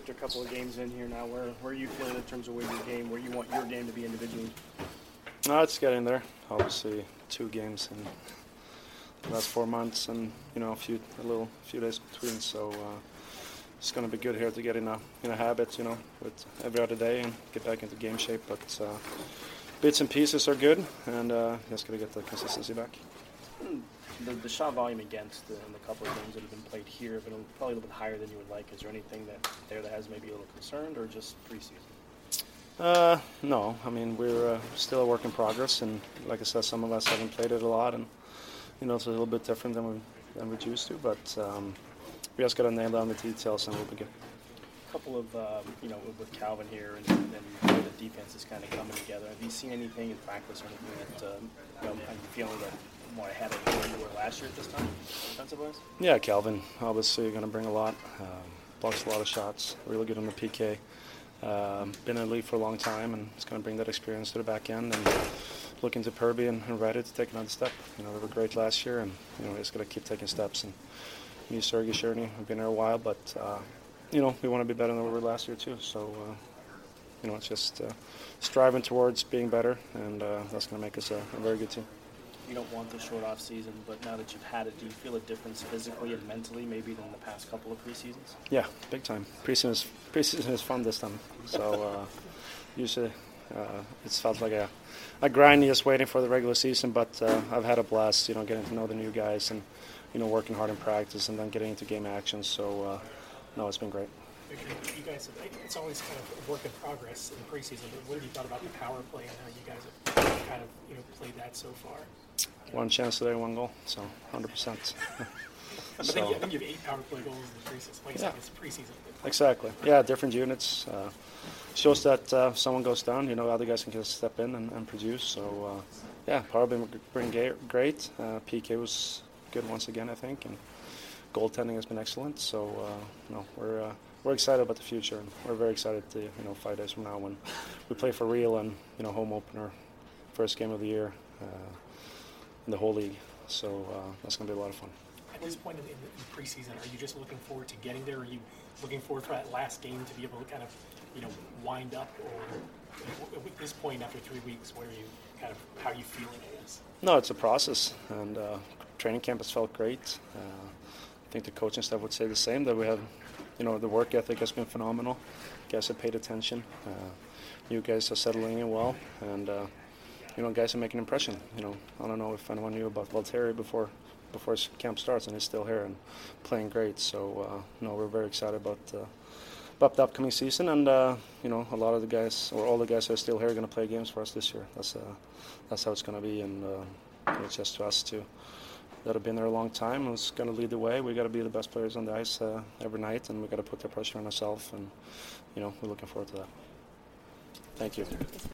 after a couple of games in here now, where are you feeling in terms of where you want your game to be individually? No, it's getting there. Obviously, 2 games in the last 4 months, and a few days between. So it's going to be good here to get in a habit, with every other day and get back into game shape. But bits and pieces are good, and just got to get the consistency back. The shot volume against in the couple of games that have been played here have been probably a little bit higher than you would like. Is there anything that has maybe a little concerned, or just preseason? No, I mean, we're still a work in progress, and like I said, some of us haven't played it a lot, and it's a little bit different than we're used to. But we just got to nail down the details, and we'll be good. A couple of with Calvin here, and the defense is kind of coming together. Have you seen anything in practice or anything that are you feeling that more ahead of where you were last year at this time, defensive-wise? Yeah, Calvin obviously going to bring a lot. Blocks a lot of shots. Really good on the PK. Been in the league for a long time, and he's going to bring that experience to the back end. And looking to Purby and ready to take another step. They were great last year, and we're just going to keep taking steps. And me, Sergei, Cherny, we've been there a while, but we want to be better than we were last year too. So it's just striving towards being better, and that's going to make us a very good team. You don't want the short off season, but now that you've had it, do you feel a difference physically and mentally maybe than the past couple of preseasons? Yeah, big time. Preseason is fun this time. So usually it felt like a grind just waiting for the regular season, but I've had a blast, getting to know the new guys and, working hard in practice and then getting into game action. So, no, it's been great. You guys, it's always kind of a work in progress in the preseason, but what have you thought about the power play and how you guys have kind of played that so far? One chance today, 1 goal, so 100%. I think you have 8 power play goals in the preseason. Like I said, it's preseason. Exactly. Yeah, different units. Shows that if someone goes down, other guys can just step in and produce. So, power been great. PK was good once again, I think, and goaltending has been excellent. So, we're excited about the future, and we're very excited to 5 days from now when we play for real and home opener, first game of the year in the whole league. So that's going to be a lot of fun. At this point in the preseason, are you just looking forward to getting there? Or are you looking forward for that last game to be able to kind of wind up, or at this point after 3 weeks, where are you kind of how are you feeling? I guess. No, it's a process, and training camp has felt great. I think the coaching staff would say the same, that we have, the work ethic has been phenomenal. Guys have paid attention. You guys are settling in well, and guys are making an impression. I don't know if anyone knew about Valtteri before his camp starts, and he's still here and playing great. So we're very excited about the upcoming season, and a lot of the guys, or all the guys who are still here, are going to play games for us this year. That's how it's going to be, and it's just to us that have been there a long time who's going to lead the way. We got to be the best players on the ice every night, and we got to put the pressure on ourselves, and we're looking forward to that. Thank you.